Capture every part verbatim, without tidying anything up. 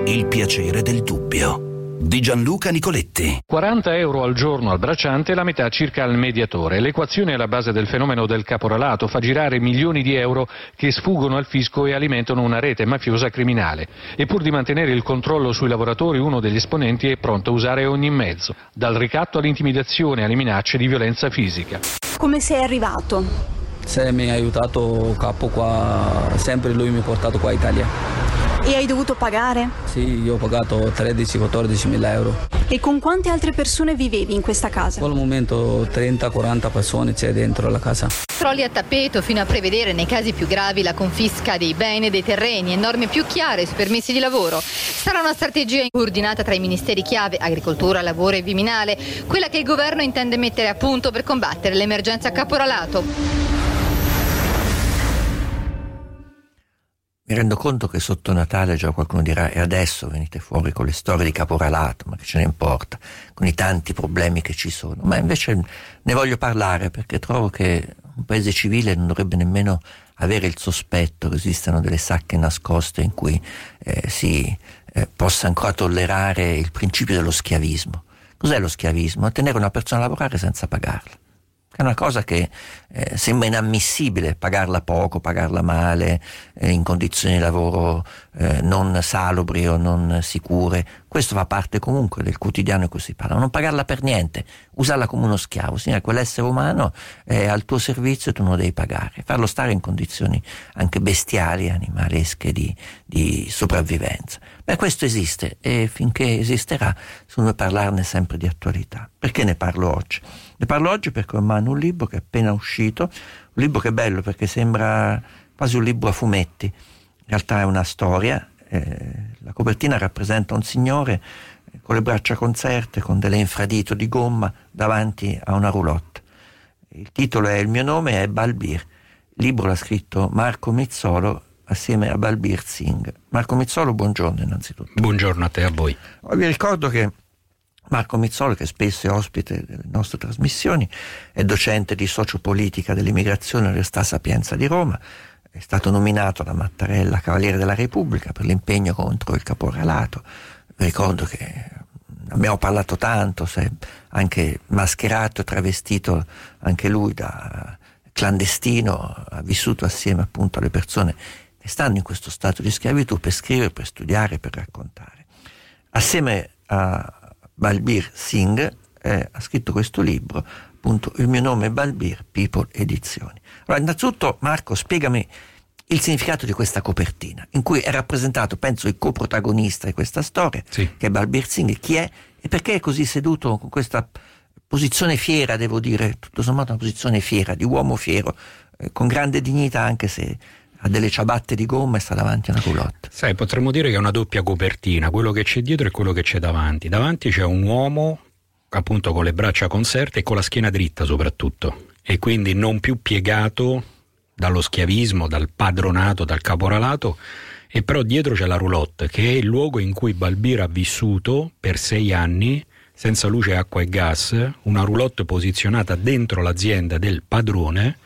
Il piacere del dubbio di Gianluca Nicoletti. quaranta euro al giorno al bracciante e la metà circa al mediatore. L'equazione alla base del fenomeno del caporalato fa girare milioni di euro che sfuggono al fisco e alimentano una rete mafiosa criminale. E pur di mantenere il controllo sui lavoratori, uno degli esponenti è pronto a usare ogni mezzo, dal ricatto all'intimidazione alle minacce di violenza fisica. Come sei arrivato? Se mi ha aiutato capo qua, sempre lui mi ha portato qua in Italia. E hai dovuto pagare? Sì, io ho pagato tredici quattordici mila euro. E con quante altre persone vivevi in questa casa? In quel momento trenta quaranta persone c'è dentro la casa. Crolli a tappeto fino a prevedere nei casi più gravi la confisca dei beni e dei terreni e norme più chiare sui permessi di lavoro. Sarà una strategia coordinata tra i ministeri chiave, agricoltura, lavoro e Viminale, quella che il governo intende mettere a punto per combattere l'emergenza caporalato. Mi rendo conto che sotto Natale già qualcuno dirà: e adesso venite fuori con le storie di caporalato, ma che ce ne importa, con i tanti problemi che ci sono. Ma invece ne voglio parlare perché trovo che un paese civile non dovrebbe nemmeno avere il sospetto che esistano delle sacche nascoste in cui eh, si eh, possa ancora tollerare il principio dello schiavismo. Cos'è lo schiavismo? Tenere una persona a lavorare senza pagarla. È una cosa che eh, sembra inammissibile, pagarla poco, pagarla male, eh, in condizioni di lavoro eh, non salubri o non sicure. Questo fa parte comunque del quotidiano in cui si parla. Non pagarla per niente, usarla come uno schiavo, significa che quell'essere umano è al tuo servizio e tu non lo devi pagare. Farlo stare in condizioni anche bestiali, animalesche di, di sopravvivenza. Beh, questo esiste e finché esisterà, secondo me, parlarne sempre di attualità. Perché ne parlo oggi? Ne parlo oggi perché ho in mano un libro che è appena uscito, un libro che è bello perché sembra quasi un libro a fumetti, in realtà è una storia, eh, la copertina rappresenta un signore con le braccia conserte, con delle infradito di gomma davanti a una roulotte. Il titolo è Il mio nome è Balbir, il libro l'ha scritto Marco Mizzolo assieme a Balbir Singh. Marco Mizzolo, buongiorno innanzitutto. Buongiorno a te e a voi. Vi ricordo che Marco Mizzolo, che spesso è ospite delle nostre trasmissioni, è docente di sociopolitica dell'immigrazione all'Università Sapienza di Roma, è stato nominato da Mattarella Cavaliere della Repubblica per l'impegno contro il caporalato. Vi ricordo che abbiamo parlato tanto, si è anche mascherato e travestito anche lui da clandestino, ha vissuto assieme appunto alle persone che stanno in questo stato di schiavitù per scrivere, per studiare, per raccontare. Assieme a Balbir Singh eh, ha scritto questo libro, appunto Il mio nome è Balbir, People Edizioni. Allora, innanzitutto, Marco, spiegami il significato di questa copertina, in cui è rappresentato, penso, il coprotagonista di questa storia, sì, che è Balbir Singh. Chi è e perché è così seduto con questa posizione fiera, devo dire, tutto sommato una posizione fiera, di uomo fiero, eh, con grande dignità, anche se ha delle ciabatte di gomma e sta davanti a una roulotte. Sai, potremmo dire che è una doppia copertina, quello che c'è dietro e quello che c'è davanti. Davanti c'è un uomo appunto con le braccia conserte e con la schiena dritta soprattutto, e quindi non più piegato dallo schiavismo, dal padronato, dal caporalato, e però dietro c'è la roulotte, che è il luogo in cui Balbir ha vissuto per sei anni senza luce, acqua e gas, una roulotte posizionata dentro l'azienda del padrone,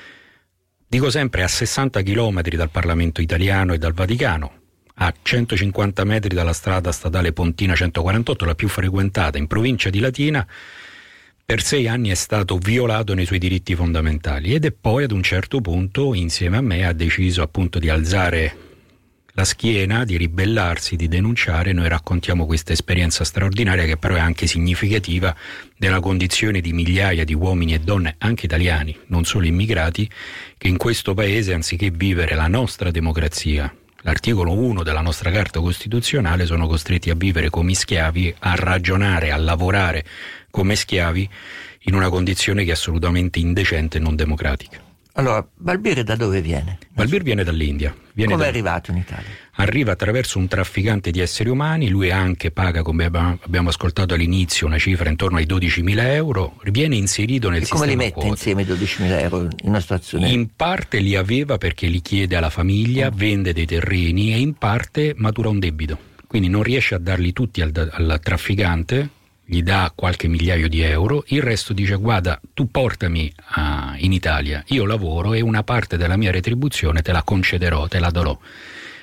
dico sempre a sessanta chilometri dal Parlamento italiano e dal Vaticano, a centocinquanta metri dalla strada statale Pontina centoquarantotto, la più frequentata in provincia di Latina. Per sei anni è stato violato nei suoi diritti fondamentali ed è poi ad un certo punto, insieme a me, ha deciso appunto di alzare la schiena, di ribellarsi, di denunciare. Noi raccontiamo questa esperienza straordinaria, che però è anche significativa della condizione di migliaia di uomini e donne, anche italiani, non solo immigrati, che in questo paese, anziché vivere la nostra democrazia, l'articolo uno della nostra Carta Costituzionale, sono costretti a vivere come schiavi, a ragionare, a lavorare come schiavi in una condizione che è assolutamente indecente e non democratica. Allora, Balbir da dove viene? Balbir viene dall'India. Viene Come da... è arrivato in Italia? Arriva attraverso un trafficante di esseri umani, lui anche paga, come abbiamo ascoltato all'inizio, una cifra intorno ai dodicimila euro, viene inserito nel e sistema come li mette quote. Insieme i dodicimila euro in una situazione? In parte li aveva perché li chiede alla famiglia, mm. vende dei terreni, e in parte matura un debito, quindi non riesce a darli tutti al, al trafficante, gli dà qualche migliaio di euro, il resto dice: guarda, tu portami a, in Italia, io lavoro e una parte della mia retribuzione te la concederò, te la darò.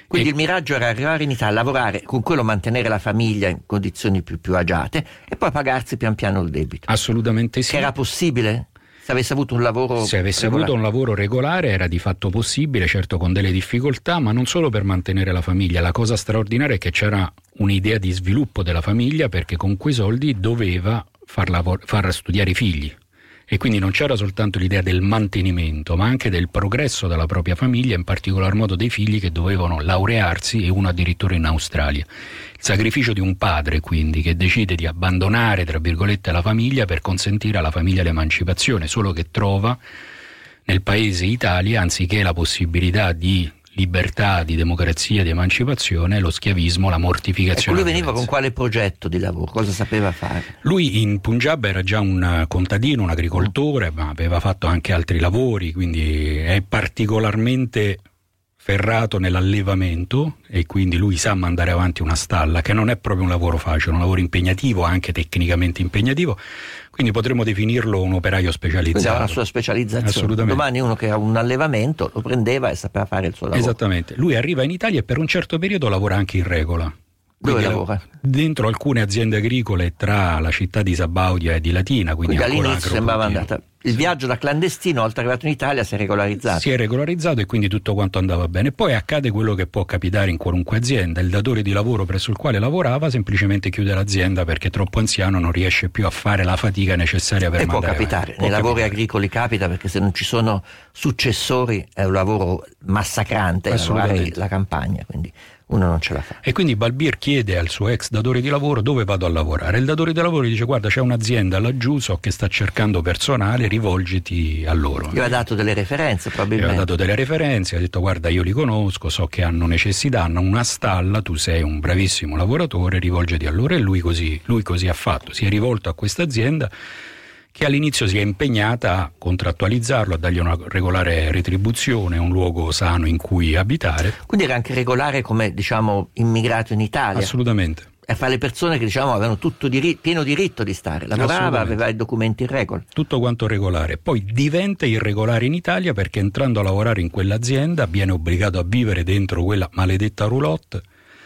Quindi e... il miraggio era arrivare in Italia, lavorare, con quello mantenere la famiglia in condizioni più, più agiate e poi pagarsi pian piano il debito. Assolutamente sì. Che era possibile? Se avesse avuto un lavoro Se avesse regolare. avuto un lavoro regolare era di fatto possibile, certo con delle difficoltà, ma non solo per mantenere la famiglia. La cosa straordinaria è che c'era un'idea di sviluppo della famiglia, perché con quei soldi doveva far, lavor- far studiare i figli. E quindi non c'era soltanto l'idea del mantenimento, ma anche del progresso della propria famiglia, in particolar modo dei figli che dovevano laurearsi, e uno addirittura in Australia. Il sacrificio di un padre, quindi, che decide di abbandonare, tra virgolette, la famiglia per consentire alla famiglia l'emancipazione, solo che trova nel paese Italia, anziché la possibilità di libertà, di democrazia, di emancipazione, lo schiavismo, la mortificazione. Ecco, lui veniva con quale progetto di lavoro? Cosa sapeva fare? Lui in Punjab era già un contadino, un agricoltore, ma aveva fatto anche altri lavori, quindi è particolarmente ferrato nell'allevamento, e quindi lui sa mandare avanti una stalla, che non è proprio un lavoro facile, un lavoro impegnativo, anche tecnicamente impegnativo, quindi potremmo definirlo un operaio specializzato. Quindi aveva la sua specializzazione. Assolutamente. Domani uno che ha un allevamento lo prendeva e sapeva fare il suo lavoro. Esattamente. Lui arriva in Italia e per un certo periodo lavora anche in regola. Dove Quindi lavora? Dentro alcune aziende agricole tra la città di Sabaudia e di Latina. Quindi, quindi ancora all'inizio sembrava andata. Il viaggio da clandestino, oltre arrivato in Italia, si è regolarizzato. Si è regolarizzato e quindi tutto quanto andava bene. Poi accade quello che può capitare in qualunque azienda: il datore di lavoro presso il quale lavorava semplicemente chiude l'azienda perché è troppo anziano, non riesce più a fare la fatica necessaria per e mandare può capitare, avanti. nei Può lavori capitare. agricoli capita, perché se non ci sono successori è un lavoro massacrante lavorare la campagna, quindi uno non ce la fa. E quindi Balbir chiede al suo ex datore di lavoro dove vado a lavorare. Il datore di lavoro gli dice: guarda, c'è un'azienda laggiù, so che sta cercando personale, rivolgiti a loro. Gli aveva dato delle referenze probabilmente. Gli aveva dato delle referenze, ha detto: guarda, io li conosco, so che hanno necessità, hanno una stalla, tu sei un bravissimo lavoratore, rivolgiti a loro. E lui così, lui così ha fatto, si è rivolto a questa azienda, che all'inizio si è impegnata a contrattualizzarlo, a dargli una regolare retribuzione, un luogo sano in cui abitare. Quindi era anche regolare come, diciamo, immigrato in Italia. Assolutamente. E fa le persone che, diciamo, avevano tutto diri- pieno diritto di stare, lavorava, aveva i documenti in regola. Tutto quanto regolare. Poi diventa irregolare in Italia perché, entrando a lavorare in quell'azienda, viene obbligato a vivere dentro quella maledetta roulotte.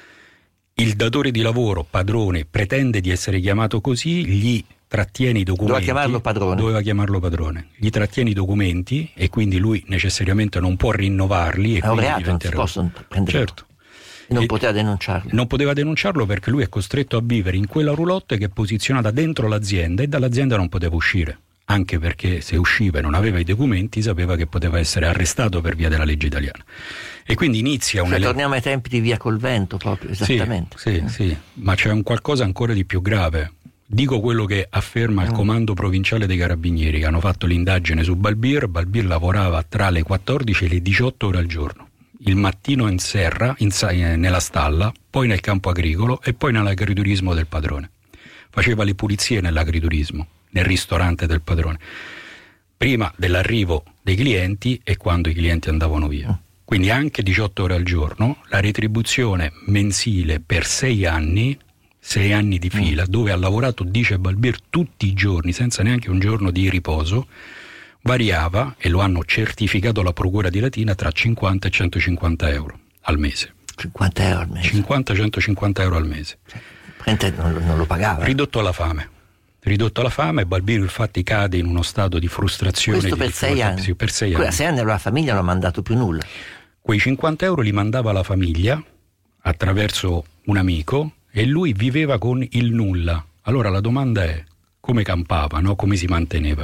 Il datore di lavoro, padrone, pretende di essere chiamato così, gli trattiene i documenti. Doveva chiamarlo padrone. Doveva chiamarlo padrone. Gli trattiene i documenti e quindi lui necessariamente non può rinnovarli. E è un quindi reato, non si possono prendere. Certo. E non e poteva denunciarlo. Non poteva denunciarlo perché lui è costretto a vivere in quella roulotte che è posizionata dentro l'azienda, e dall'azienda non poteva uscire. Anche perché se usciva e non aveva i documenti sapeva che poteva essere arrestato per via della legge italiana. E quindi inizia una... Cioè, torniamo ai tempi di Via Colvento proprio, esattamente. Sì, sì, sì, ma c'è un qualcosa ancora di più grave. Dico quello che afferma il comando provinciale dei carabinieri, che hanno fatto l'indagine su Balbir. Balbir lavorava tra le quattordici e le diciotto ore al giorno. Il mattino in serra, in, nella stalla, poi nel campo agricolo e poi nell'agriturismo del padrone. Faceva le pulizie nell'agriturismo, nel ristorante del padrone, prima dell'arrivo dei clienti e quando i clienti andavano via. Quindi anche diciotto ore al giorno, la retribuzione mensile per sei anni, sei anni di fila, mm. dove ha lavorato, dice Balbir, tutti i giorni, senza neanche un giorno di riposo, variava, e lo hanno certificato la Procura di Latina, tra cinquanta e centocinquanta euro al mese. cinquanta euro al mese? cinquanta centocinquanta euro al mese. Cioè, non, non lo pagava. Ridotto alla fame. Ridotto alla fame, Balbir infatti cade in uno stato di frustrazione. Questo di per sei anni? Sì, per sei Quella anni. sei anni la famiglia non ha mandato più nulla. Quei cinquanta euro li mandava la famiglia attraverso un amico e lui viveva con il nulla. Allora la domanda è: come campava, no? Come si manteneva?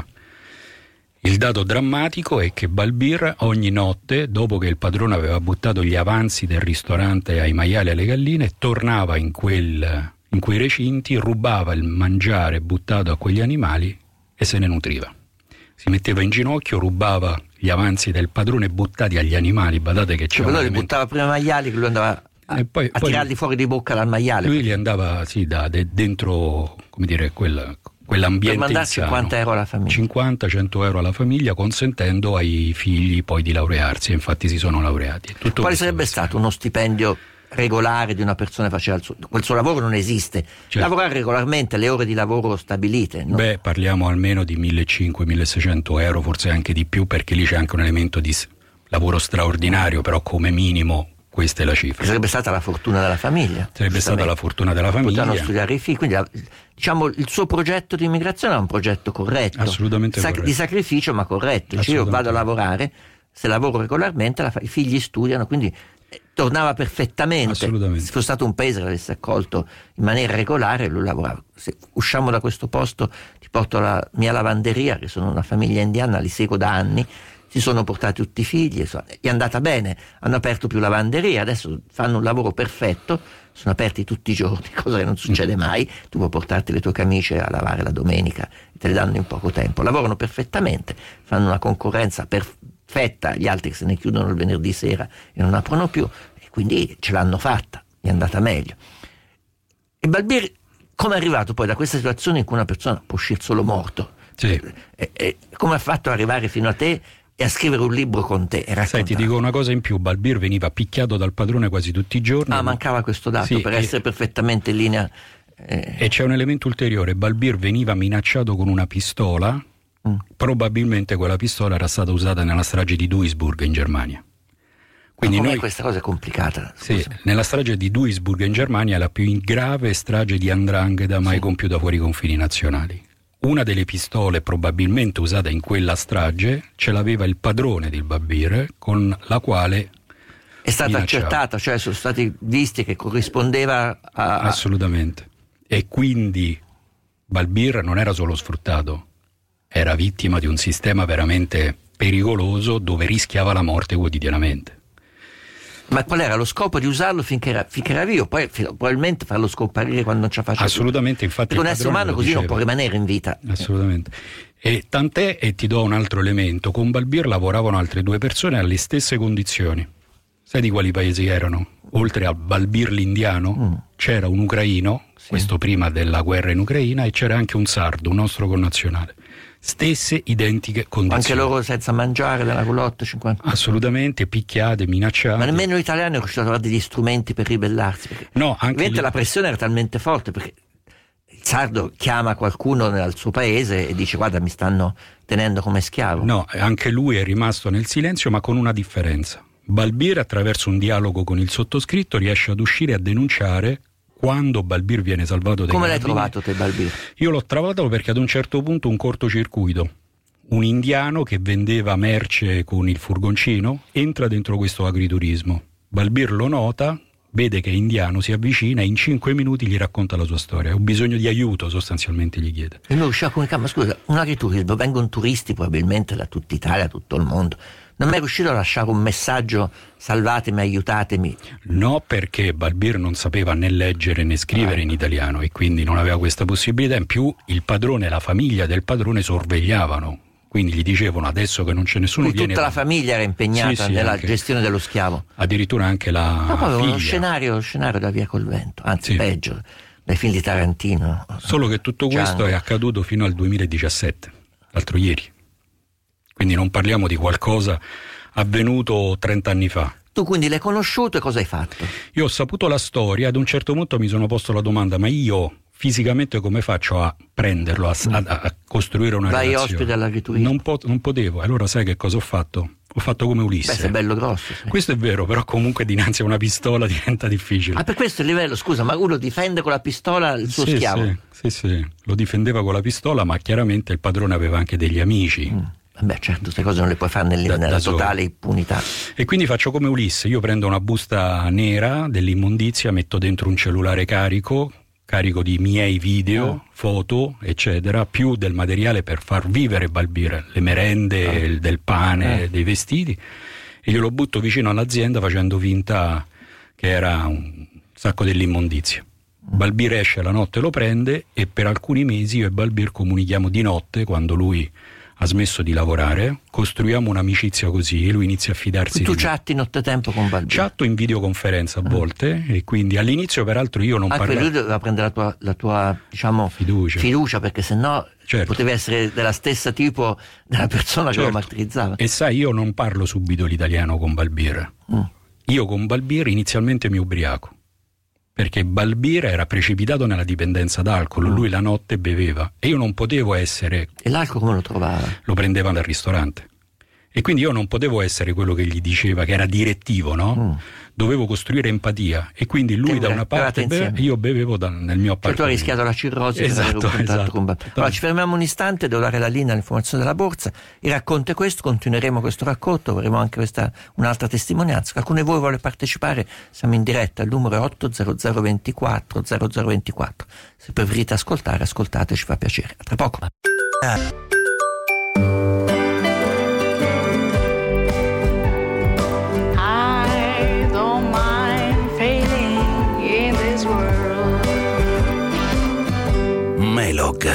Il dato drammatico è che Balbir ogni notte, dopo che il padrone aveva buttato gli avanzi del ristorante ai maiali e alle galline, tornava in, quel, in quei recinti, rubava il mangiare buttato a quegli animali e se ne nutriva. Si metteva in ginocchio, rubava gli avanzi del padrone buttati agli animali. Badate che c'è cioè, un lui li elemento... buttava prima i maiali, che lui andava a, e poi, a poi tirarli fuori di bocca dal maiale. Lui li andava, sì, da, de, dentro, come dire, quel, quell'ambiente per mandare insano. cinquanta euro alla famiglia. cinquanta cento euro alla famiglia, consentendo ai figli poi di laurearsi, e infatti si sono laureati. Tutto Quale sarebbe stato uno stipendio regolare di una persona che faceva il suo, quel suo lavoro? Non esiste. Certo. Lavorare regolarmente, le ore di lavoro stabilite, no? Beh, parliamo almeno di millecinquecento milleseicento euro, forse anche di più, perché lì c'è anche un elemento di lavoro straordinario, però come minimo Questa è la cifra. Che sarebbe stata la fortuna della famiglia. Sarebbe stata la fortuna della famiglia. Potevano studiare i figli, quindi la, diciamo il suo progetto di immigrazione è un progetto corretto. Assolutamente Sac- corretto. Di sacrificio ma corretto. Cioè io vado a lavorare, se lavoro regolarmente la, i figli studiano, quindi eh, tornava perfettamente. Assolutamente. Se fosse stato un paese che l'avesse accolto in maniera regolare, lui lavorava. Se usciamo da questo posto ti porto la mia lavanderia, che sono una famiglia indiana, li seguo da anni. Si sono portati tutti i figli, è andata bene, hanno aperto più lavanderie, adesso fanno un lavoro perfetto, sono aperti tutti i giorni, cosa che non succede mai. Tu puoi portarti le tue camicie a lavare la domenica e te le danno in poco tempo, lavorano perfettamente, fanno una concorrenza perfetta agli altri che se ne chiudono il venerdì sera e non aprono più, e quindi ce l'hanno fatta, è andata meglio. E Balbir come è arrivato poi da questa situazione in cui una persona può uscire solo morto? Sì. E, e come ha fatto ad arrivare fino a te e a scrivere un libro con te? Sai, ti dico una cosa in più, Balbir veniva picchiato dal padrone quasi tutti i giorni. Ah, mancava questo dato, sì, per e, essere perfettamente in linea. Eh. E c'è un elemento ulteriore, Balbir veniva minacciato con una pistola, mm. probabilmente quella pistola era stata usata nella strage di Duisburg in Germania. Quindi Ma noi, questa cosa è complicata. Sì, nella strage di Duisburg in Germania è la più grave strage di 'ndrangheta mai sì. compiuta fuori i confini nazionali. Una delle pistole probabilmente usata in quella strage ce l'aveva il padrone del Balbir, con la quale è stata minacciava. accertata, cioè sono stati visti che corrispondeva a... Assolutamente. E quindi Balbir non era solo sfruttato, era vittima di un sistema veramente pericoloso dove rischiava la morte quotidianamente. Ma qual era lo scopo di usarlo finché era, finché era vivo? Poi probabilmente farlo scomparire quando non ce la faceva. Assolutamente, più. Infatti perché un essere umano così diceva. non può rimanere in vita. Assolutamente. E tant'è, e ti do un altro elemento, con Balbir lavoravano altre due persone alle stesse condizioni. Sai di quali paesi erano? Oltre a Balbir l'indiano mm. c'era un ucraino, sì. questo prima della guerra in Ucraina, e c'era anche un sardo, un nostro connazionale. Stesse identiche condizioni. Anche loro senza mangiare della roulotte cinquanta Assolutamente, picchiate, minacciate. Ma nemmeno gli italiani hanno riuscito a trovare degli strumenti per ribellarsi. No, anche lì... la pressione era talmente forte perché il sardo chiama qualcuno nel suo paese e dice guarda mi stanno tenendo come schiavo. No, anche lui è rimasto nel silenzio, ma con una differenza. Balbir attraverso un dialogo con il sottoscritto riesce ad uscire a denunciare quando Balbir viene salvato dai Come l'hai carabinieri. trovato te Balbir? Io l'ho trovato perché ad un certo punto un cortocircuito, un indiano che vendeva merce con il furgoncino entra dentro questo agriturismo, Balbir lo nota, vede che è indiano, si avvicina e in cinque minuti gli racconta la sua storia. Ho bisogno di aiuto, sostanzialmente gli chiede. E lui riusciva a comunicare, ma scusa, un agriturismo, vengono turisti probabilmente da tutta Italia, da tutto il mondo. Non è mai riuscito a lasciare un messaggio, salvatemi, aiutatemi? No, perché Balbir non sapeva né leggere né scrivere ah, in italiano e quindi non aveva questa possibilità. In più il padrone e la famiglia del padrone sorvegliavano, quindi gli dicevano adesso che non c'è nessuno. Quindi viene tutta da... la famiglia era impegnata sì, sì, nella anche. gestione dello schiavo. Addirittura anche la Ma poi figlia. uno scenario, uno scenario da Via col Vento, anzi sì. peggio, dai film di Tarantino. Solo che tutto questo Django. è accaduto fino al duemiladiciassette, l'altro ieri. Quindi non parliamo di qualcosa avvenuto trent'anni fa. Tu quindi l'hai conosciuto e cosa hai fatto? Io ho saputo la storia, ad un certo punto mi sono posto la domanda, ma io fisicamente come faccio a prenderlo, a, a, a costruire una Vai relazione? ospite all'agriturismo. Non, po- non potevo, allora sai che cosa ho fatto? Ho fatto come Ulisse. Beh, sei bello grosso. Sì. Questo è vero, però comunque dinanzi a una pistola diventa difficile. Ah, per questo il livello, scusa, ma uno difende con la pistola il suo sì, schiavo? Sì, sì, sì, lo difendeva con la pistola, ma chiaramente il padrone aveva anche degli amici. Mm. Beh, certo, queste cose non le puoi fare nel, da, nella da totale impunità. E quindi faccio come Ulisse, io prendo una busta nera dell'immondizia, metto dentro un cellulare carico, carico di miei video, oh. foto, eccetera, più del materiale per far vivere Balbir, le merende, oh. il, del pane, eh. dei vestiti, e glielo butto vicino all'azienda facendo finta che era un sacco dell'immondizia. Mm. Balbir esce la notte, lo prende e per alcuni mesi io e Balbir comunichiamo di notte, quando lui ha smesso di lavorare, costruiamo un'amicizia così e lui inizia a fidarsi tu di me. Tu chatti nottetempo con Balbir? Chatto in videoconferenza a volte ah. e quindi all'inizio peraltro io non parlavo. Anche lui doveva prendere la tua, la tua diciamo, fiducia. fiducia perché sennò certo. potevi essere della stessa tipo della persona certo. che lo martirizzava. E sai, io non parlo subito l'italiano con Balbir. Mm. Io con Balbir inizialmente mi ubriaco. Perché Balbir era precipitato nella dipendenza d'alcol, mm. lui la notte beveva e io non potevo essere... E l'alcol come lo trovava? Lo prendeva dal ristorante E quindi io non potevo essere quello che gli diceva, che era direttivo, no? Mm. Dovevo costruire empatia, e quindi lui Te da una parte beve, io bevevo da, nel mio appartamento. Cioè tu hai rischiato la cirrosi, esatto, per esatto, con... Allora ci fermiamo un istante, devo dare la linea all'informazione della borsa. Il racconto è questo, continueremo questo racconto, avremo anche questa un'altra testimonianza. Qualcuno di voi vuole partecipare? Siamo in diretta, il numero è otto zero zero ventiquattro zero zero ventiquattro. Se preferite ascoltare, ascoltate, ci fa piacere. A tra poco. Ah. Melog.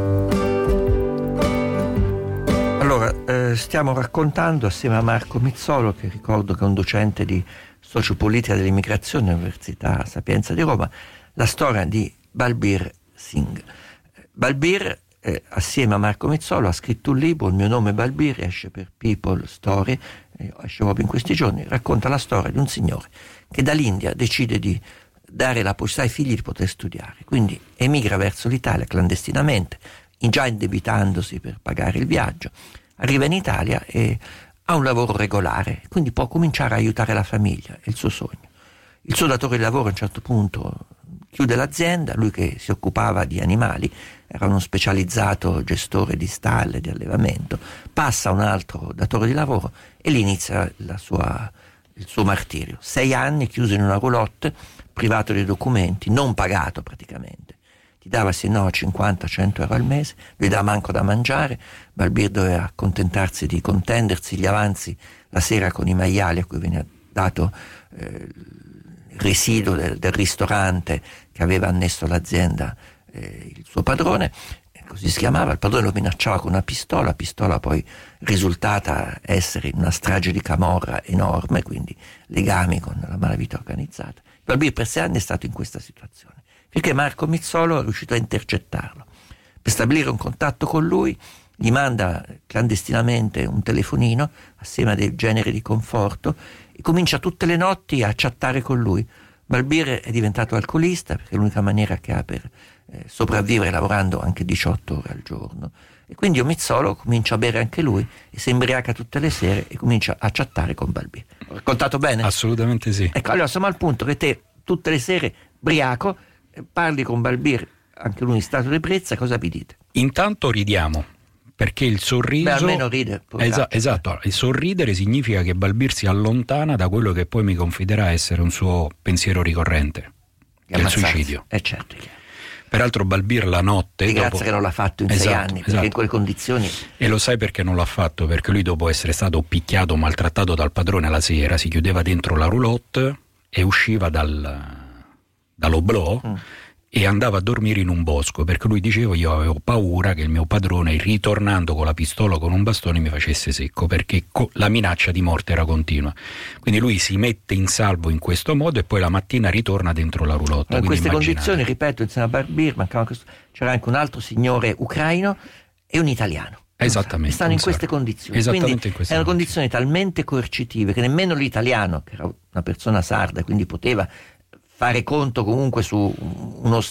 Allora, eh, stiamo raccontando assieme a Marco Mizzolo, che ricordo che è un docente di sociopolitica dell'immigrazione all'Università Sapienza di Roma, la storia di Balbir Singh. Balbir, eh, assieme a Marco Mizzolo, ha scritto un libro, Il mio nome è Balbir, esce per People Story, eh, esce proprio in questi giorni, racconta la storia di un signore che dall'India decide di dare la possibilità ai figli di poter studiare, quindi emigra verso l'Italia clandestinamente, già indebitandosi per pagare il viaggio, arriva in Italia e ha un lavoro regolare, quindi può cominciare a aiutare la famiglia, è il suo sogno. Il suo datore di lavoro a un certo punto chiude l'azienda, lui che si occupava di animali, era uno specializzato gestore di stalle, di allevamento, passa a un altro datore di lavoro e lì inizia la sua, il suo martirio. Sei anni chiuso in una roulotte, privato dei documenti, non pagato praticamente. Ti dava sì no cinquanta cento euro al mese, lui dava manco da mangiare. Balbir doveva accontentarsi di contendersi gli avanzi la sera con i maiali a cui veniva dato eh, il residuo del, del ristorante che aveva annesso all'azienda eh, il suo padrone, così si chiamava. Il padrone lo minacciava con una pistola, la pistola poi risultata essere una strage di camorra enorme, quindi legami con la malavita organizzata. Balbir per sei anni è stato in questa situazione, finché Marco Mizzolo è riuscito a intercettarlo. Per stabilire un contatto con lui gli manda clandestinamente un telefonino assieme a dei generi di conforto e comincia tutte le notti a chattare con lui. Balbir è diventato alcolista perché è l'unica maniera che ha per eh, sopravvivere lavorando anche diciotto ore al giorno, e quindi io Mizzolo comincia a bere anche lui e si imbriaca tutte le sere e comincia a chattare con Balbir. Ho raccontato bene? Assolutamente sì. Ecco, allora siamo al punto che te tutte le sere briaco parli con Balbir, anche lui in stato di ebbrezza, cosa vi dite? Intanto ridiamo, perché il sorriso... Beh, almeno ride. Esa- esatto, il sorridere significa che Balbir si allontana da quello che poi mi confiderà essere un suo pensiero ricorrente, che è il suicidio. Eh certo. Peraltro Balbir la notte... Di dopo... grazia che non l'ha fatto in esatto, sei anni, perché esatto. in quelle condizioni... E lo sai perché non l'ha fatto? Perché lui, dopo essere stato picchiato, maltrattato dal padrone la sera, si chiudeva dentro la roulotte e usciva dal, dall'oblò mm. e andava a dormire in un bosco, perché lui diceva: io avevo paura che il mio padrone, ritornando con la pistola o con un bastone, mi facesse secco, perché co- la minaccia di morte era continua. Quindi lui si mette in salvo in questo modo e poi la mattina ritorna dentro la roulotte. In queste immaginate. condizioni, ripeto, insieme a Balbir c'era anche un altro signore ucraino e un italiano. Esattamente. Stanno in queste condizioni. Esattamente quindi in queste erano condizioni. condizioni talmente coercitive che nemmeno l'italiano, che era una persona sarda, quindi poteva fare conto comunque su uno,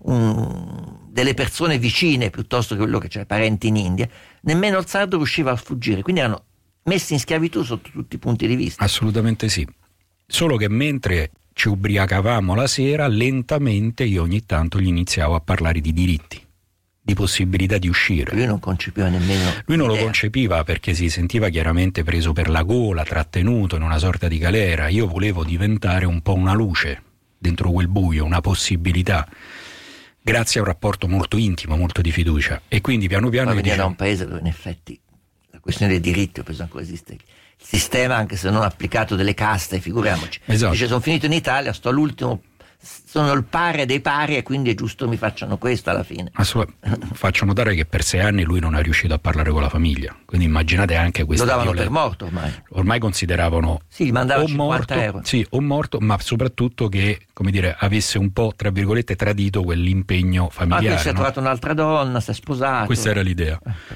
un, delle persone vicine piuttosto che quello che c'era parenti in India, nemmeno il sardo riusciva a fuggire, quindi erano messi in schiavitù sotto tutti i punti di vista. Assolutamente sì. Solo che mentre ci ubriacavamo la sera, lentamente io ogni tanto gli iniziavo a parlare di diritti, di possibilità di uscire. Lui non concepiva nemmeno lui non idea. Lo concepiva perché si sentiva chiaramente preso per la gola, trattenuto in una sorta di galera. Io volevo diventare un po' una luce dentro quel buio, una possibilità, grazie a un rapporto molto intimo, molto di fiducia, e quindi piano piano poi veniva diciamo... da un paese dove in effetti la questione dei diritti, ho penso ancora esiste il sistema, anche se non applicato, delle caste, figuriamoci. Esatto. Dice: sono finito in Italia, sto all'ultimo, sono il pari dei pari e quindi è giusto mi facciano questo alla fine. Assolut- faccio notare che per sei anni lui non è riuscito a parlare con la famiglia, quindi immaginate anche questa lo davano violenza. per morto ormai Ormai consideravano sì, gli mandavano o cinquanta morto, euro. sì, o morto, ma soprattutto che, come dire, avesse un po', tra virgolette, tradito quell'impegno familiare. Ma poi si è no? trovato un'altra donna, si è sposato. Questa era l'idea.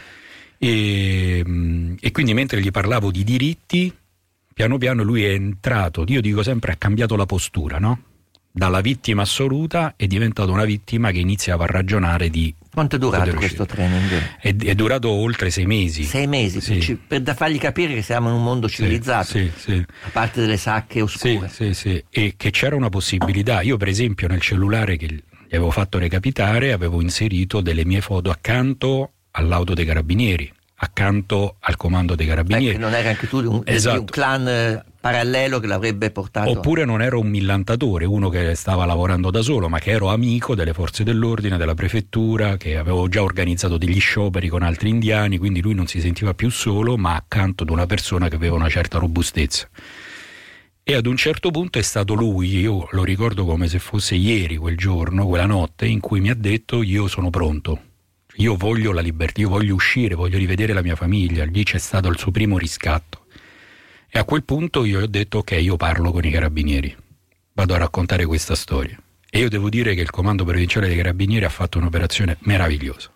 E, e quindi mentre gli parlavo di diritti, piano piano lui è entrato, io dico sempre ha cambiato la postura, no? dalla vittima assoluta è diventato una vittima che iniziava a ragionare di... Quanto è durato questo training? È, è durato oltre sei mesi. Sei mesi, sì. per, per da fargli capire che siamo in un mondo civilizzato, sì, sì, sì. a parte delle sacche oscure. Sì, sì, sì. E che c'era una possibilità. Io per esempio nel cellulare che gli avevo fatto recapitare avevo inserito delle mie foto accanto all'auto dei carabinieri, accanto al comando dei carabinieri. Eh, non era anche tu un, esatto. un clan eh, parallelo che l'avrebbe portato. Oppure non ero un millantatore, uno che stava lavorando da solo, ma che ero amico delle forze dell'ordine, della prefettura, che avevo già organizzato degli scioperi con altri indiani, quindi lui non si sentiva più solo, ma accanto ad una persona che aveva una certa robustezza. E ad un certo punto è stato lui, io lo ricordo come se fosse ieri quel giorno, quella notte, in cui mi ha detto: io sono pronto, io voglio la libertà, io voglio uscire, voglio rivedere la mia famiglia. Lì c'è stato il suo primo riscatto. E a quel punto io ho detto: ok, io parlo con i carabinieri, vado a raccontare questa storia. E io devo dire che il comando provinciale dei carabinieri ha fatto un'operazione meravigliosa.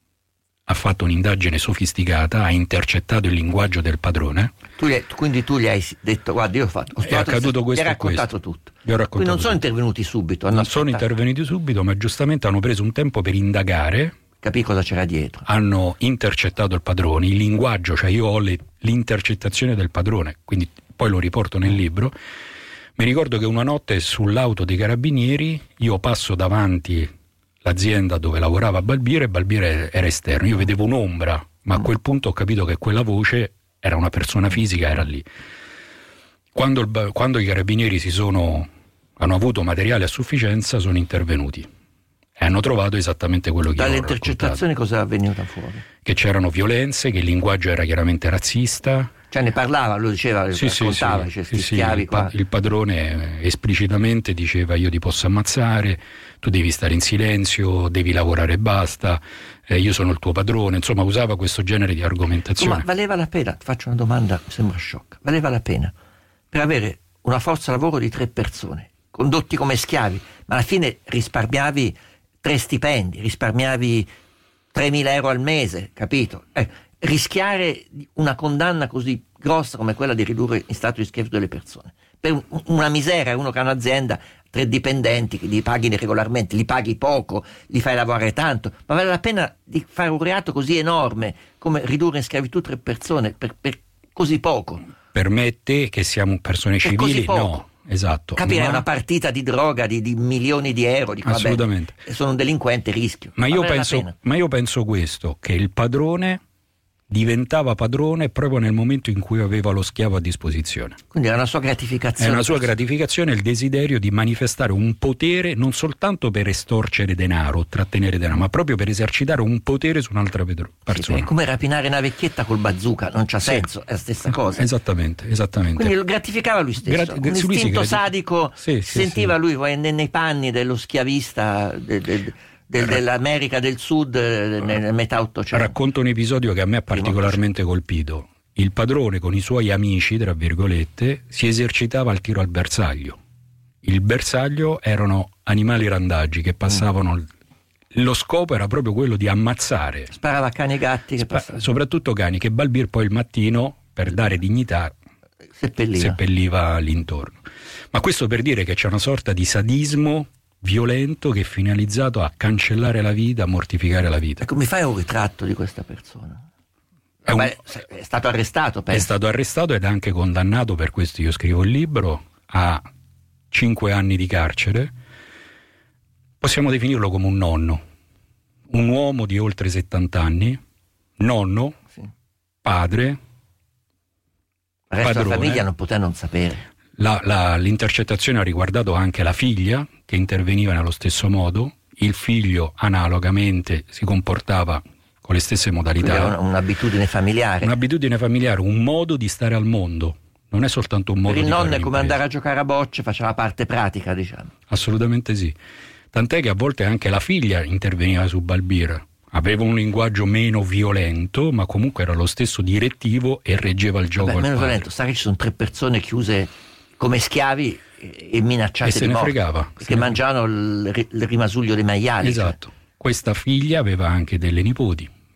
Ha fatto un'indagine sofisticata, ha intercettato il linguaggio del padrone. Tu gli, quindi tu gli hai detto: guarda, io ho fatto, ho è accaduto questo, gli hai raccontato questo. tutto. Gli ho raccontato quindi non sono tutto. intervenuti subito. Non aspettato. sono intervenuti subito, ma giustamente hanno preso un tempo per indagare. Capì cosa c'era dietro. Hanno intercettato il padrone, il linguaggio, cioè io ho le, l'intercettazione del padrone, quindi poi lo riporto nel libro. Mi ricordo che una notte sull'auto dei carabinieri io passo davanti l'azienda dove lavorava Balbire, e Balbire era esterno, io vedevo un'ombra, ma a quel punto ho capito che quella voce era una persona fisica, era lì. Quando, il, quando i carabinieri si sono, hanno avuto materiale a sufficienza, sono intervenuti e hanno trovato esattamente quello che io ho raccontato. Dalle intercettazioni cosa è venuto fuori? Che c'erano violenze, che il linguaggio era chiaramente razzista. Cioè ne parlava, lo diceva, sì, raccontava, sì, cioè, sì, sì, schiavi il, qua. il padrone esplicitamente diceva: io ti posso ammazzare, tu devi stare in silenzio, devi lavorare e basta, eh, io sono il tuo padrone, insomma usava questo genere di argomentazione. Ma valeva la pena, ti faccio una domanda, sembra sciocca, valeva la pena per avere una forza lavoro di tre persone, condotti come schiavi, ma alla fine risparmiavi tre stipendi, risparmiavi tremila euro al mese, capito? Eh, rischiare una condanna così grossa come quella di ridurre in stato di schiavitù delle persone per un, una miseria, uno che ha un'azienda, tre dipendenti che li paghi regolarmente, li paghi poco, li fai lavorare tanto, ma vale la pena di fare un reato così enorme come ridurre in schiavitù tre persone per, per così poco? Permette che siamo persone per civili? così poco. No. Esatto. Capire ma... una partita di droga di, di milioni di euro, di assolutamente. Vabbè, sono un delinquente, rischio. Ma io, penso, ma io penso questo, che il padrone diventava padrone proprio nel momento in cui aveva lo schiavo a disposizione. Quindi era una sua gratificazione. È una sua gratificazione, il desiderio di manifestare un potere non soltanto per estorcere denaro, trattenere denaro, ma proprio per esercitare un potere su un'altra persona. Sì, è come rapinare una vecchietta col bazooka, non c'ha sì. senso, è la stessa cosa. Esattamente, esattamente. Quindi lo gratificava lui stesso. Grati- un istinto sì, sadico, sì, sì, sentiva sì. lui nei, nei panni dello schiavista del, del, del, dell'America del Sud nel metà Ottocento. Racconto un episodio che a me ha particolarmente colpito. Il padrone con i suoi amici, tra virgolette, si esercitava al tiro al bersaglio. Il bersaglio erano animali randaggi che passavano, mm. lo scopo era proprio quello di ammazzare. Sparava a cani e gatti che Spa- soprattutto cani, che Balbir poi il mattino, per dare dignità, seppelliva. seppelliva l'intorno. Ma questo per dire che c'è una sorta di sadismo violento che è finalizzato a cancellare la vita, a mortificare la vita. Ecco, mi fai un ritratto di questa persona? È, un, Beh, è stato arrestato, penso. È stato arrestato ed anche condannato, per questo io scrivo il libro, a cinque anni di carcere. Possiamo definirlo come un nonno, un uomo di oltre settanta anni, nonno, sì. padre, Il resto padrone. della famiglia non poteva non sapere. La, la, l'intercettazione ha riguardato anche la figlia, che interveniva nello stesso modo. Il figlio analogamente si comportava con le stesse modalità. Quindi era un'abitudine familiare. Un'abitudine familiare, un modo di stare al mondo. Non è soltanto un modo per il di nonno fare è come l'impresa. andare a giocare a bocce, faceva la parte pratica, diciamo. Assolutamente sì. Tant'è che a volte anche la figlia interveniva su Balbir. Aveva un linguaggio meno violento, ma comunque era lo stesso direttivo e reggeva il gioco. Vabbè, al meno padre. violento, sai che ci sono tre persone chiuse come schiavi e minacciate E se di ne morte, fregava. perché ne mangiavano il, il rimasuglio dei maiali. Esatto. Questa figlia aveva anche delle nipoti,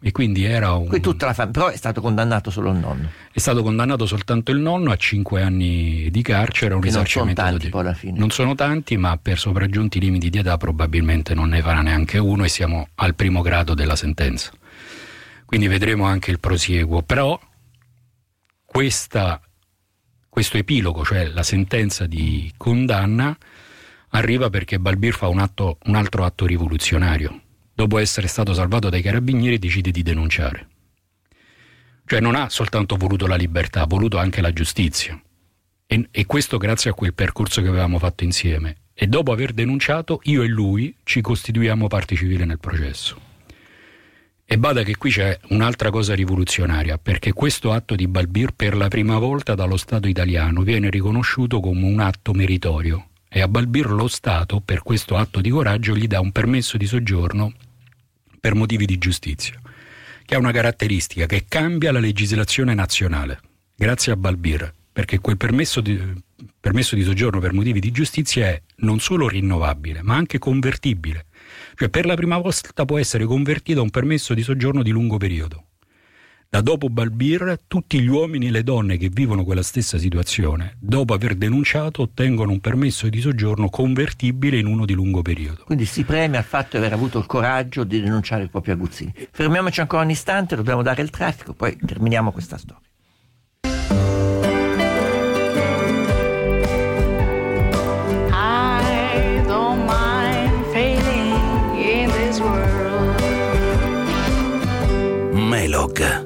E quindi era un... Qui tutta la fam- però è stato condannato solo il nonno. È stato condannato soltanto il nonno a cinque anni di carcere, un che risarcimento. Non sono tanti di... poi alla fine. Non sono tanti, ma per sopraggiunti limiti di età probabilmente non ne farà neanche uno, e siamo al primo grado della sentenza. Quindi vedremo anche il prosieguo. Però questa, questo epilogo, cioè la sentenza di condanna, arriva perché Balbir fa un, atto, un altro atto rivoluzionario. Dopo essere stato salvato dai carabinieri, decide di denunciare. Cioè non ha soltanto voluto la libertà, ha voluto anche la giustizia. E, e questo grazie a quel percorso che avevamo fatto insieme. E dopo aver denunciato, io e lui ci costituiamo parte civile nel processo. E bada che qui c'è un'altra cosa rivoluzionaria, perché questo atto di Balbir per la prima volta dallo Stato italiano viene riconosciuto come un atto meritorio. E a Balbir lo Stato, per questo atto di coraggio, gli dà un permesso di soggiorno per motivi di giustizia, che ha una caratteristica che cambia la legislazione nazionale, grazie a Balbir, perché quel permesso di, permesso di soggiorno per motivi di giustizia è non solo rinnovabile, ma anche convertibile. Cioè per la prima volta può essere convertito a un permesso di soggiorno di lungo periodo. Da dopo Balbir, tutti gli uomini e le donne che vivono quella stessa situazione, dopo aver denunciato, ottengono un permesso di soggiorno convertibile in uno di lungo periodo. Quindi si premia il fatto di aver avuto il coraggio di denunciare il proprio aguzzini. Fermiamoci ancora un istante, dobbiamo dare il traffico, poi terminiamo questa storia. I don't mind failing in this world. Melog.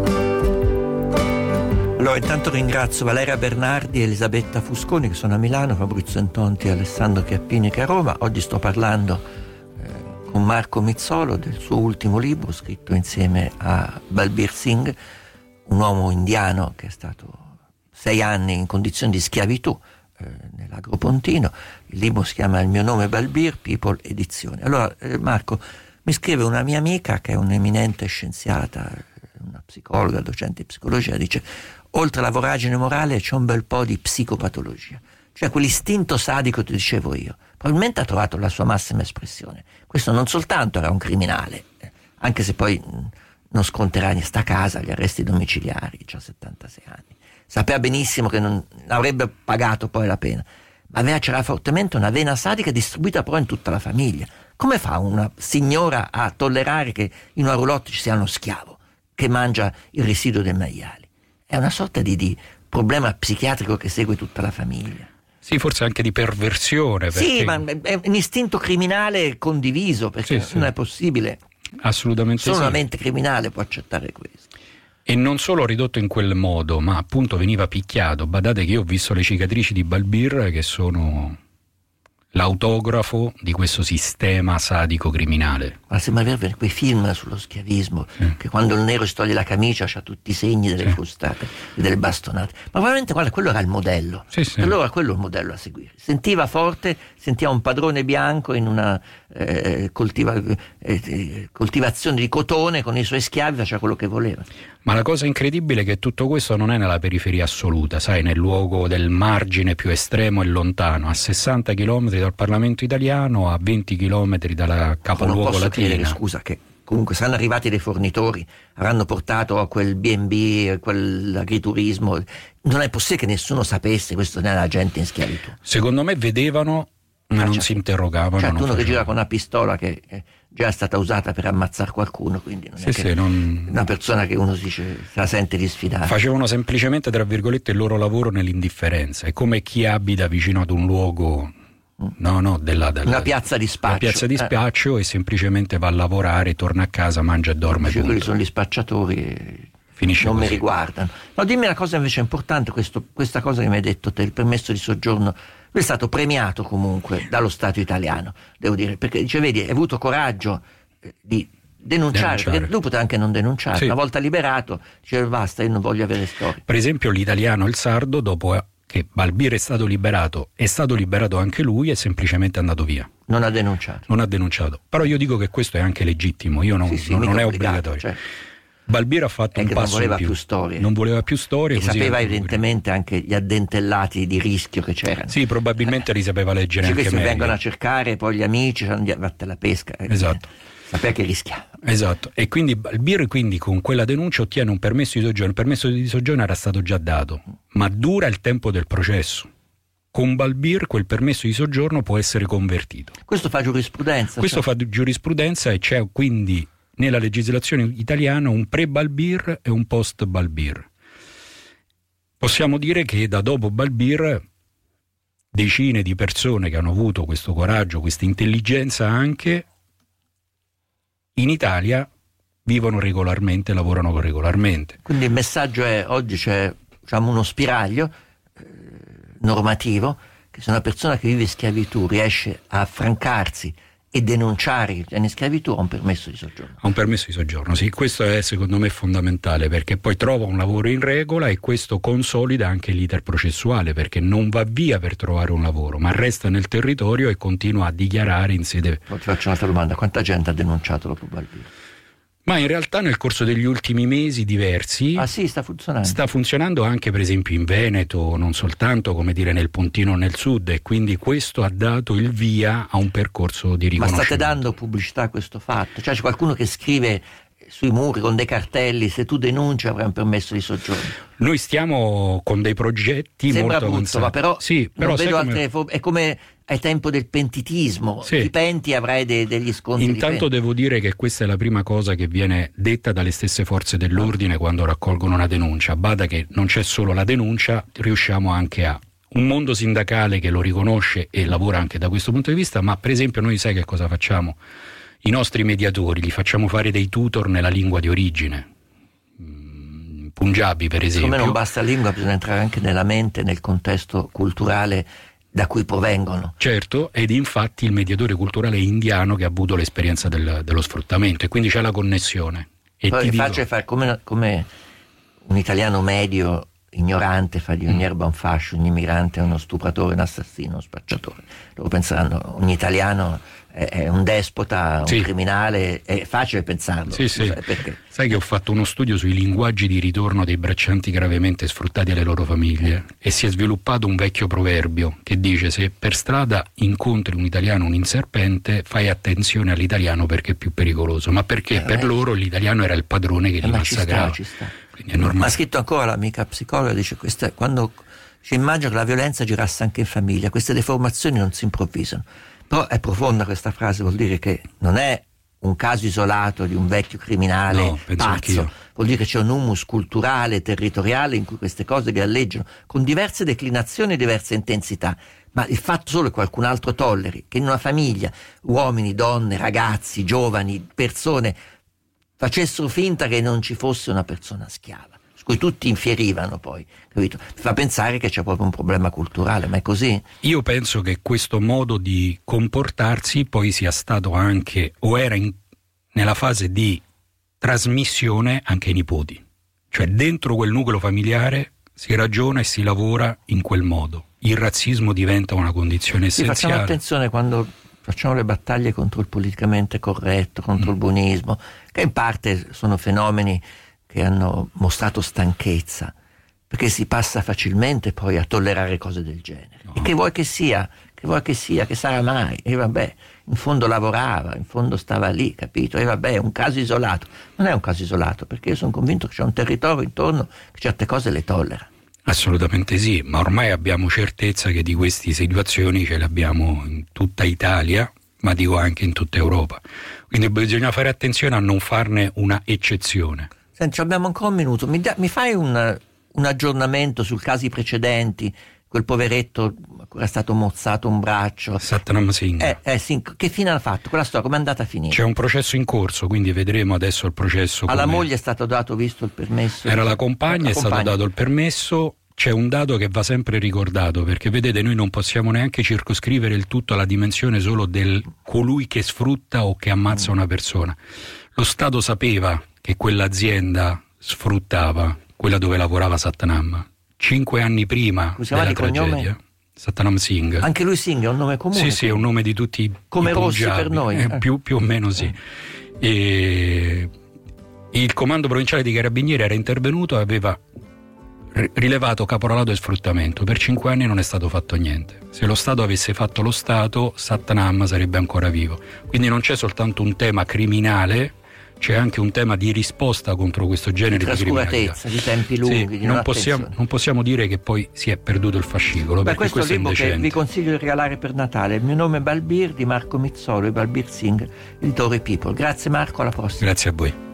Allora intanto ringrazio Valeria Bernardi e Elisabetta Fusconi che sono a Milano, Fabrizio Antonti e Alessandro Chiappini che è a Roma. Oggi sto parlando eh, con Marco Mizzolo del suo ultimo libro scritto insieme a Balbir Singh, un uomo indiano che è stato sei anni in condizioni di schiavitù eh, nell'Agropontino. Il libro si chiama Il mio nome è Balbir, People Edizione. Allora eh, Marco, mi scrive una mia amica che è un'eminente scienziata, una psicologa, docente di psicologia, dice: oltre alla voragine morale c'è un bel po' di psicopatologia, cioè quell'istinto sadico che dicevo io, probabilmente ha trovato la sua massima espressione. Questo non soltanto era un criminale, eh, anche se poi mh, non sconterà in sta casa gli arresti domiciliari, ha settantasei anni, sapeva benissimo che non avrebbe pagato poi la pena, ma aveva, c'era fortemente una vena sadica distribuita però in tutta la famiglia. Come fa una signora a tollerare che in una roulotte ci sia uno schiavo che mangia il residuo dei maiali? È una sorta di, di problema psichiatrico che segue tutta la famiglia. Sì, forse anche di perversione. Perché... Sì, ma è un istinto criminale condiviso, perché sì, non sì. è possibile. Assolutamente Solo sì. una mente criminale può accettare questo. E non solo ridotto in quel modo, ma appunto veniva picchiato. Badate che io ho visto le cicatrici di Balbir, che sono l'autografo di questo sistema sadico criminale. Ma sembra avere quei film sullo schiavismo, sì. che quando il nero si toglie la camicia c'ha tutti i segni delle sì. frustate e delle bastonate. Ma probabilmente guarda, quello era il modello. Sì, sì. Allora quello è il modello a seguire. Sentiva forte, sentiva un padrone bianco in una eh, coltiva, eh, coltivazione di cotone con i suoi schiavi, faceva quello che voleva. Ma la cosa incredibile è che tutto questo non è nella periferia assoluta, sai, nel luogo del margine più estremo e lontano, a sessanta chilometri dal Parlamento italiano, a venti chilometri dalla capoluogo non posso latina. Credere, scusa, che comunque saranno arrivati dei fornitori, avranno portato a quel B and B, quell'agriturismo. Non è possibile che nessuno sapesse questo nella gente in schiavitù. Secondo me vedevano, ma ah, non certo. si interrogavano. Certo, non uno facevano. che gira con una pistola che è già stata usata per ammazzare qualcuno, quindi non sì, è che sì, non... una persona che uno si dice se la sente di sfidare. Facevano semplicemente, tra virgolette, il loro lavoro nell'indifferenza. È come chi abita vicino ad un luogo, no, no, della, della, una piazza di spaccio. Una piazza di spaccio eh. e semplicemente va a lavorare, torna a casa, mangia e dorme. Cioè, quelli sono gli spacciatori e finisce non così. mi riguardano. No, dimmi una cosa invece importante, questo, questa cosa che mi hai detto te, il permesso di soggiorno. Lui è stato premiato comunque dallo Stato italiano, devo dire, perché dice, vedi, hai avuto coraggio di denunciare, denunciare. Perché lui poteva anche non denunciare, sì. una volta liberato diceva basta, io non voglio avere storie. Per esempio l'italiano e il sardo, dopo che Balbir è stato liberato, è stato liberato anche lui e semplicemente è andato via. Non ha denunciato. Non ha denunciato. Però io dico che questo è anche legittimo, io non, sì, sì, non, non è obbligato, obbligatorio. Cioè, Balbir ha fatto un passo non voleva in più. più storie. Non voleva più storie. E sapeva evidentemente anche gli addentellati di rischio che c'erano. Sì, probabilmente li sapeva leggere cioè, anche questi meglio. vengono a cercare, poi gli amici vanno a la pesca. Esatto. sapeva che rischiava. Esatto, e quindi Balbir quindi con quella denuncia ottiene un permesso di soggiorno. Il permesso di soggiorno era stato già dato, ma dura il tempo del processo. Con Balbir quel permesso di soggiorno può essere convertito. Questo fa giurisprudenza. Questo cioè... fa giurisprudenza, e c'è quindi nella legislazione italiana un pre-Balbir e un post-Balbir. Possiamo dire che da dopo Balbir decine di persone che hanno avuto questo coraggio, questa intelligenza anche, in Italia vivono regolarmente, lavorano regolarmente. Quindi il messaggio è: oggi c'è, diciamo, uno spiraglio eh, normativo, che se una persona che vive in schiavitù riesce a affrancarsi e denunciare in schiavitù ha un permesso di soggiorno. Ha un permesso di soggiorno, sì, questo è secondo me fondamentale, perché poi trova un lavoro in regola e questo consolida anche l'iter processuale, perché non va via per trovare un lavoro, ma resta nel territorio e continua a dichiarare in sede... Ti faccio un'altra domanda: quanta gente ha denunciato dopo Balbir? Ma in realtà nel corso degli ultimi mesi diversi ah sì, sta funzionando sta funzionando anche per esempio in Veneto, non soltanto come dire nel Pontino nel sud, e quindi questo ha dato il via a un percorso di riconoscimento. Ma state dando pubblicità a questo fatto? Cioè c'è qualcuno che scrive sui muri con dei cartelli: se tu denunci avrai un permesso di soggiorno? Noi stiamo con dei progetti sembra molto brutto, avanzati. ma però, sì, però non vedo come... altre fo- è come ai tempo del pentitismo, sì. Ti penti avrai de- degli sconti. Intanto di devo dire che questa è la prima cosa che viene detta dalle stesse forze dell'ordine quando raccolgono una denuncia. Bada che non c'è solo la denuncia, riusciamo anche a un mondo sindacale che lo riconosce e lavora anche da questo punto di vista, ma per esempio noi sai che cosa facciamo? I nostri mediatori li facciamo fare dei tutor nella lingua di origine, Punjabi per esempio. Come non basta la lingua, bisogna entrare anche nella mente, nel contesto culturale da cui provengono. Certo, ed infatti il mediatore culturale è indiano che ha avuto l'esperienza del, dello sfruttamento, e quindi c'è la connessione. E Poi ti è dico... facile fare come, come un italiano medio ignorante fa di ogni erba un fascio, ogni immigrante è uno stupratore, un assassino, uno spacciatore. Loro penseranno ogni italiano è, è un despota, un sì. criminale, è facile pensarlo. Sì, sì. Perché? Sai che ho fatto uno studio sui linguaggi di ritorno dei braccianti gravemente sfruttati alle loro famiglie, e si è sviluppato un vecchio proverbio che dice: se per strada incontri un italiano un inserpente, fai attenzione all'italiano perché è più pericoloso, ma perché eh, per eh. loro l'italiano era il padrone che eh, li massacrava. Ci sta, ci sta. Quindi è normale. Ha scritto ancora l'amica psicologa, dice: questa, quando ci immagino che la violenza girasse anche in famiglia, queste deformazioni non si improvvisano. Però è profonda questa frase, vuol dire che non è un caso isolato di un vecchio criminale no, pazzo, anch'io. Vuol dire che c'è un humus culturale, territoriale in cui queste cose galleggiano con diverse declinazioni e diverse intensità. Ma il fatto solo che qualcun altro tolleri che in una famiglia uomini, donne, ragazzi, giovani, persone facessero finta che non ci fosse una persona schiava, su cui tutti infierivano poi, capito? Mi fa pensare che c'è proprio un problema culturale, ma è così? Io penso che questo modo di comportarsi poi sia stato anche, o era in, nella fase di trasmissione anche ai nipoti. Cioè dentro quel nucleo familiare si ragiona e si lavora in quel modo. Il razzismo diventa una condizione sì, essenziale. Facciamo attenzione quando facciamo le battaglie contro il politicamente corretto, contro mm. il buonismo, che in parte sono fenomeni che hanno mostrato stanchezza, perché si passa facilmente poi a tollerare cose del genere. No. E che vuoi che sia, che vuoi che sia, che sarà mai? E vabbè, in fondo lavorava, in fondo stava lì, capito? E vabbè, è un caso isolato. Non è un caso isolato, perché io sono convinto che c'è un territorio intorno che certe cose le tollera. Assolutamente sì, ma ormai abbiamo certezza che di queste situazioni ce le abbiamo in tutta Italia, ma dico anche in tutta Europa. Quindi bisogna fare attenzione a non farne una eccezione. Senti, abbiamo ancora un minuto. Mi, da, mi fai un, un aggiornamento sui casi precedenti? Quel poveretto era stato mozzato un braccio. Satnam Singh. Eh, eh, sì, che fine ha fatto? Quella storia come è andata a finire? C'è un processo in corso, quindi vedremo adesso il processo. Alla come... moglie è stato dato, visto il permesso? Era la compagna, la è compagna. Stato dato il permesso. C'è un dato che va sempre ricordato, perché vedete, noi non possiamo neanche circoscrivere il tutto alla dimensione solo del colui che sfrutta o che ammazza una persona. Lo Stato sapeva che quell'azienda sfruttava, quella dove lavorava Satnam, cinque anni prima della tragedia. Satnam Singh. Anche lui Singh è un nome comune? Sì, sì, è un nome di tutti come i Rossi punjabi. per noi. Eh, più, più o meno sì. E il comando provinciale di Carabinieri era intervenuto e aveva rilevato caporalato e sfruttamento. Per cinque anni non è stato fatto niente. Se lo Stato avesse fatto lo Stato, Satnam sarebbe ancora vivo. Quindi non c'è soltanto un tema criminale, c'è anche un tema di risposta contro questo genere di, di criminalità. Di tempi lunghi, sì, di non, possiamo, non possiamo dire che poi si è perduto il fascicolo. Beh, perché questo è un libro è che vi consiglio di regalare per Natale. Il mio nome è Balbir, di Marco Mizzolo e Balbir Singh, editore People. Grazie Marco, alla prossima. Grazie a voi.